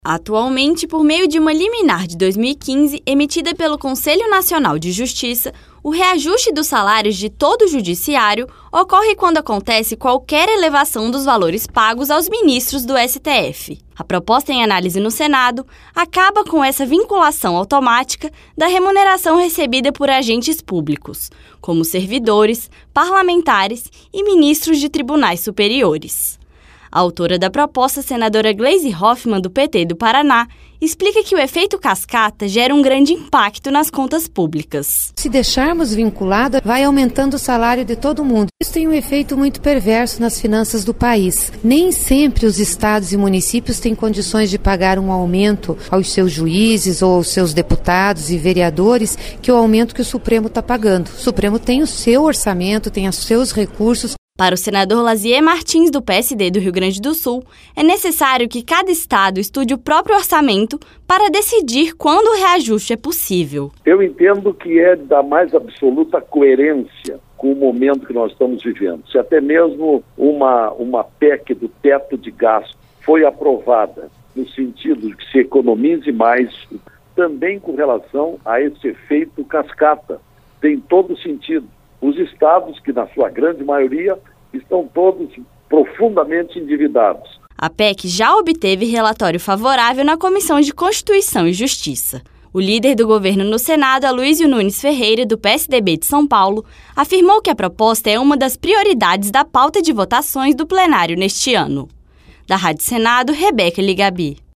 Atualmente, por meio de uma liminar de 2015, emitida pelo Conselho Nacional de Justiça, o reajuste dos salários de todo o judiciário ocorre quando acontece qualquer elevação dos valores pagos aos ministros do STF. A proposta em análise no Senado acaba com essa vinculação automática da remuneração recebida por agentes públicos, como servidores, parlamentares e ministros de tribunais superiores. A autora da proposta, senadora Gleisi Hoffmann, do PT do Paraná, explica que o efeito cascata gera um grande impacto nas contas públicas. Se deixarmos vinculado, vai aumentando o salário de todo mundo. Isso tem um efeito muito perverso nas finanças do país. Nem sempre os estados e municípios têm condições de pagar um aumento aos seus juízes ou aos seus deputados e vereadores, que é o aumento que o Supremo está pagando. O Supremo tem o seu orçamento, tem os seus recursos. Para o senador Lazier Martins, do PSD do Rio Grande do Sul, é necessário que cada estado estude o próprio orçamento para decidir quando o reajuste é possível. Eu entendo que é da mais absoluta coerência com o momento que nós estamos vivendo. Se até mesmo uma PEC do teto de gasto foi aprovada no sentido de que se economize mais, também com relação a esse efeito cascata, tem todo sentido. Os estados, que na sua grande maioria estão todos profundamente endividados. A PEC já obteve relatório favorável na Comissão de Constituição e Justiça. O líder do governo no Senado, Aloysio Nunes Ferreira, do PSDB de São Paulo, afirmou que a proposta é uma das prioridades da pauta de votações do plenário neste ano. Da Rádio Senado, Rebeca Ligabi.